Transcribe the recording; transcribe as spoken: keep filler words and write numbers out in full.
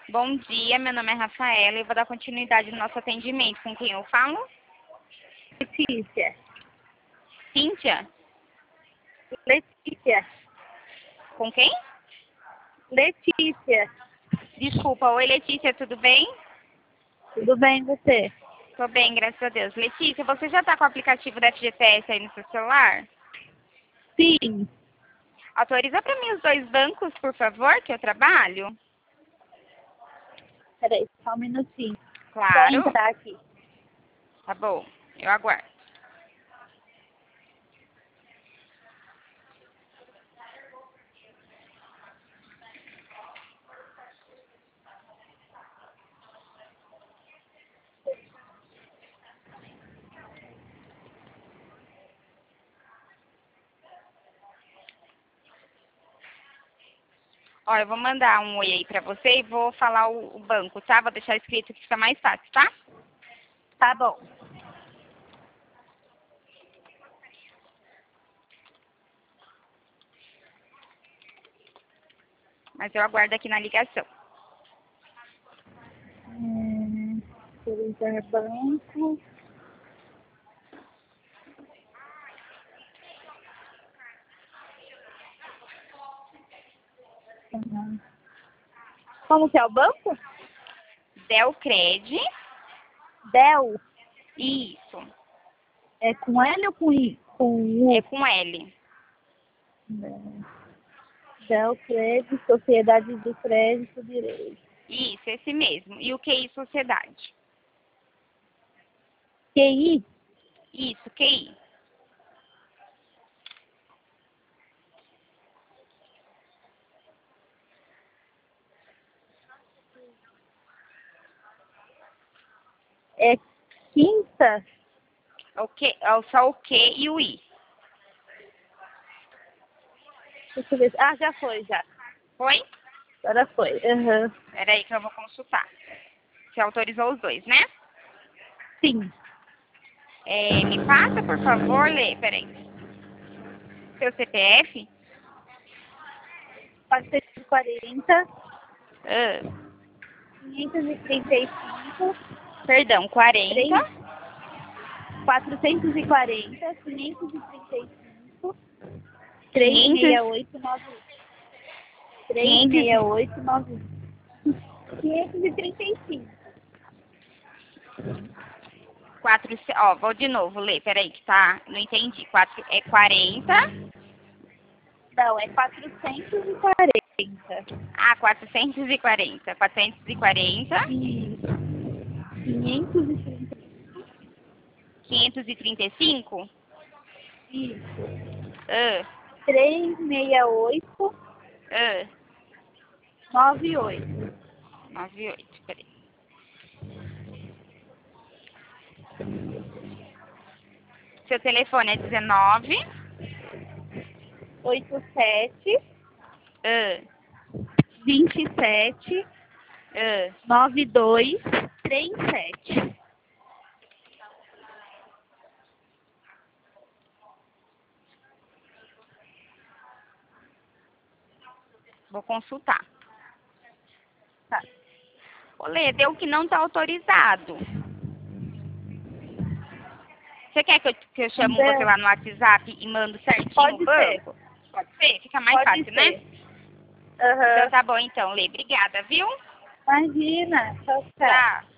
Bom dia, meu nome é Rafaela e eu vou dar continuidade no nosso atendimento. Com quem eu falo? Letícia. Cíntia? Letícia. Com quem? Letícia. Desculpa, oi Letícia, tudo bem? Tudo bem, você? Tô bem, graças a Deus. Letícia, você já tá com o aplicativo da F G T S aí no seu celular? Sim. Autoriza para mim os dois bancos, por favor, que eu trabalho? Peraí, só um minutinho. Vou Claro. entrar aqui. Tá bom, eu aguardo. Ó, eu vou mandar um oi aí pra você e vou falar o, o banco, tá? Vou deixar escrito que fica mais fácil, tá? Tá bom. Mas eu aguardo aqui na ligação. Hum, autorizar banco. Uhum. Como que é o banco? Delcred. Del. Isso. É com L ou com I? Com U? É com L. Del Crédito, Sociedade de Crédito Direito. Isso, esse mesmo. E o Q I Sociedade. Q I? Isso, Q I. É quinta? O Q, é só o Q e o I. Deixa eu ver. Ah, já foi, já. Foi? Agora foi. Uhum. Peraí que eu vou consultar. Você autorizou os dois, né? Sim. É, me passa, por favor, Lê. Peraí. Seu C P F? quatrocentos e quarenta, Ah, quinhentos e trinta e cinco, perdão, quarenta. quatrocentos e quarenta, quinhentos e trinta e cinco, trezentos e sessenta e quinhentos. oito, nove um. trezentos e sessenta e quinhentos. oito, nove um. quinhentos e trinta e cinco. quatro, ó, vou de novo, Lê. Peraí que tá. Não entendi. quatro, é quarenta. Não, é quatrocentos e quarenta. Ah, quatrocentos e quarenta. quatrocentos e quarenta. Isso. quinhentos e trinta. quinhentos e trinta e cinco. Isso. Ah, trezentos e sessenta e oito, ah, noventa e oito. noventa e oito, peraí. Seu telefone é dezenove. oitenta e sete, Ah, vinte e sete, ah. noventa e dois, trinta e sete. Vou consultar. Tá. Ô, Lê, deu que não tá autorizado. Você quer que eu, que eu chamo Então, você lá no WhatsApp e mando certinho pode o banco? Pode ser? Fica mais Pode fácil, né? ser. Aham. Então tá bom então, Lê. Obrigada, viu? Imagina. Tchau, tchau. Tchau.